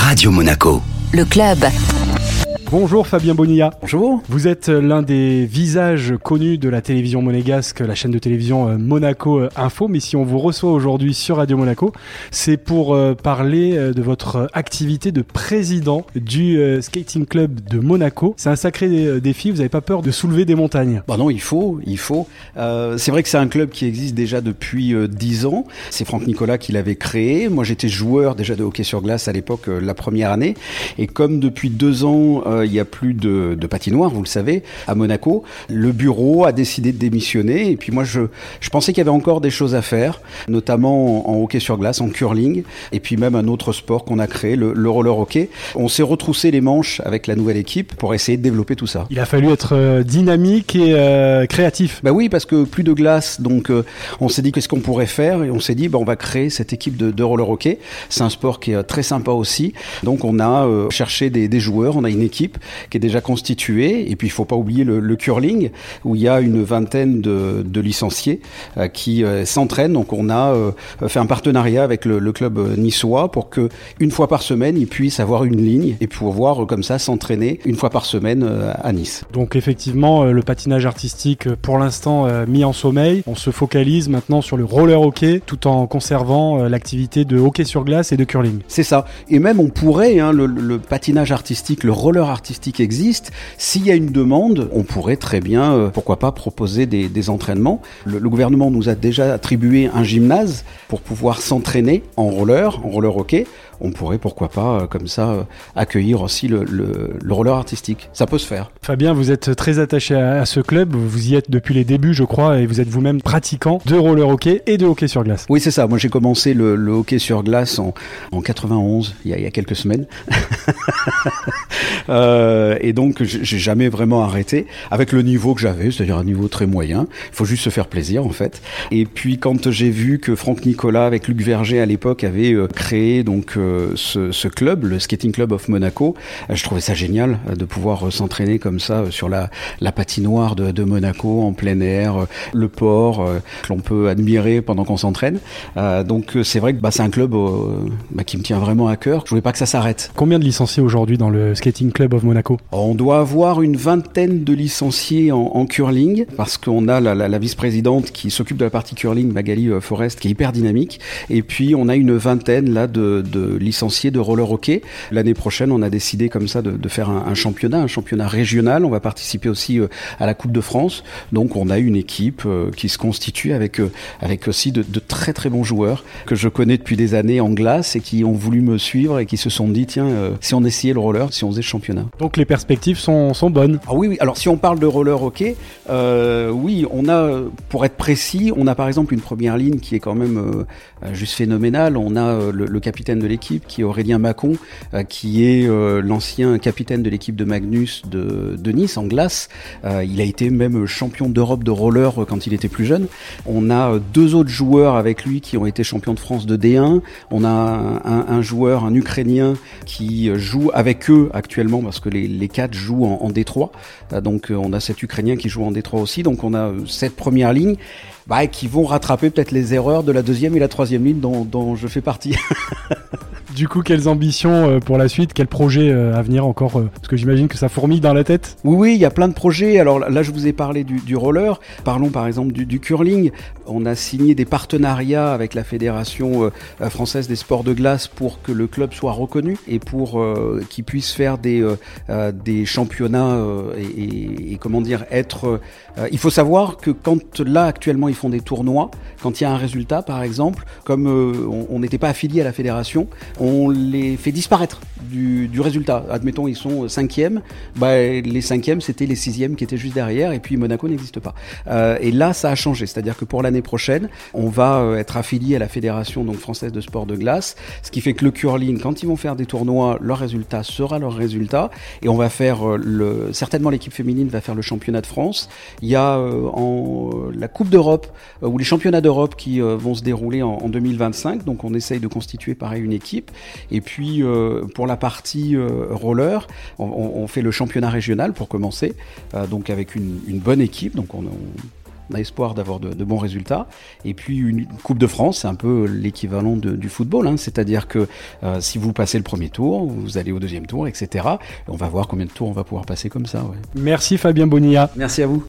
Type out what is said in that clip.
Radio Monaco. Le club. Bonjour Fabien Bonilla. Bonjour. Vous êtes l'un des visages connus de la télévision monégasque, la chaîne de télévision Monaco Info. Mais si on vous reçoit aujourd'hui sur Radio Monaco, c'est pour parler de votre activité de président du Skating Club de Monaco. C'est un sacré défi, vous n'avez pas peur de soulever des montagnes? Bah non, il faut. C'est vrai que c'est un club qui existe déjà depuis 10 ans. C'est Franck Nicolas qui l'avait créé. Moi j'étais joueur déjà de hockey sur glace à l'époque, la première année. Et comme depuis 2 ans, il n'y a plus de patinoire, vous le savez, à Monaco, le bureau a décidé de démissionner. Et puis moi, je pensais qu'il y avait encore des choses à faire, notamment en hockey sur glace, en curling, et puis même un autre sport qu'on a créé, le roller hockey. On s'est retroussé les manches avec la nouvelle équipe pour essayer de développer tout ça. Il a fallu être dynamique et créatif. Bah oui, parce que plus de glace, donc on s'est dit qu'est-ce qu'on pourrait faire, et on s'est dit on va créer cette équipe de roller hockey. C'est un sport qui est très sympa aussi. Donc on a cherché des joueurs, on a une équipe qui est déjà constituée, et puis il faut pas oublier le curling où il y a une vingtaine de licenciés qui s'entraînent. Donc on a fait un partenariat avec le club niçois pour que une fois par semaine ils puissent avoir une ligne et pouvoir comme ça s'entraîner une fois par semaine à Nice. Donc effectivement le patinage artistique pour l'instant mis en sommeil. On se focalise maintenant sur le roller hockey tout en conservant l'activité de hockey sur glace et de curling. C'est ça. Et même on pourrait, le patinage artistique, le roller artistique existe. S'il y a une demande, on pourrait très bien, pourquoi pas, proposer des entraînements. Le gouvernement nous a déjà attribué un gymnase pour pouvoir s'entraîner en roller hockey. On pourrait, pourquoi pas, comme ça, accueillir aussi le roller artistique. Ça peut se faire. Fabien, vous êtes très attaché à ce club. Vous y êtes depuis les débuts, je crois, et vous êtes vous-même pratiquant de roller hockey et de hockey sur glace. Oui, c'est ça. Moi, j'ai commencé le hockey sur glace en 91, il y a quelques semaines. Et donc, j'ai jamais vraiment arrêté avec le niveau que j'avais, c'est-à-dire un niveau très moyen. Il faut juste se faire plaisir, en fait. Et puis, quand j'ai vu que Franck Nicolas, avec Luc Verger à l'époque, avait créé donc ce club, le Skating Club of Monaco, je trouvais ça génial de pouvoir s'entraîner comme ça sur la patinoire de Monaco en plein air, le port que l'on peut admirer pendant qu'on s'entraîne. Donc c'est vrai que c'est un club qui me tient vraiment à cœur. Je voulais pas que ça s'arrête. Combien de licenciés aujourd'hui dans le Skating Club of Monaco? On doit avoir une vingtaine de licenciés en curling, parce qu'on a la vice-présidente qui s'occupe de la partie curling, Magali Forest, qui est hyper dynamique. Et puis on a une vingtaine là de licenciés de roller hockey. L'année prochaine, on a décidé comme ça de faire un championnat régional. On va participer aussi à la Coupe de France. Donc on a une équipe qui se constitue avec aussi de très très bons joueurs que je connais depuis des années en glace et qui ont voulu me suivre et qui se sont dit tiens, si on essayait le roller, si on faisait le championnat. Donc les perspectives sont bonnes. Ah oui. Alors si on parle de roller hockey, oui, on a, pour être précis, on a par exemple une première ligne qui est quand même juste phénoménale. On a le capitaine de l'équipe qui est Aurélien Macon, qui est l'ancien capitaine de l'équipe de Magnus de Nice en glace. Il a été même champion d'Europe de roller quand il était plus jeune. On a 2 autres joueurs avec lui qui ont été champions de France de D1. On a un joueur, un Ukrainien, qui joue avec eux actuellement parce que les 4 jouent en D3. Donc on a cet Ukrainien qui joue en D3 aussi. Donc on a cette première ligne qui vont rattraper peut-être les erreurs de la 2e et la 3e ligne dont je fais partie. Du coup, quelles ambitions pour la suite? Quels projets à venir encore? Parce que j'imagine que ça fourmille dans la tête. Oui, il y a plein de projets. Alors là, je vous ai parlé du roller. Parlons par exemple du curling. On a signé des partenariats avec la Fédération française des sports de glace pour que le club soit reconnu et pour qu'il puisse faire des championnats et comment dire, être... il faut savoir que quand là, actuellement, ils font des tournois, quand il y a un résultat, par exemple, comme on n'était pas affilié à la fédération, on les fait disparaître du résultat. Admettons, ils sont 5e, les 5e, c'était les 6e qui étaient juste derrière, et puis Monaco n'existe pas. Et là, ça a changé, c'est-à-dire que pour l'année prochaine, on va être affilié à la Fédération donc française de sport de glace, ce qui fait que le curling, quand ils vont faire des tournois, leur résultat sera leur résultat, et on va faire certainement l'équipe féminine va faire le championnat de France. Il y a la Coupe d'Europe ou les championnats d'Europe qui vont se dérouler en 2025, donc on essaye de constituer pareil une équipe. Et puis pour la partie roller, on fait le championnat régional pour commencer, donc avec une bonne équipe. Donc on a espoir d'avoir de bons résultats. Et puis une Coupe de France, c'est un peu l'équivalent du football, hein. C'est-à-dire que si vous passez le premier tour, vous allez au deuxième tour, etc. Et on va voir combien de tours on va pouvoir passer comme ça. Ouais. Merci Fabien Bonilla. Merci à vous.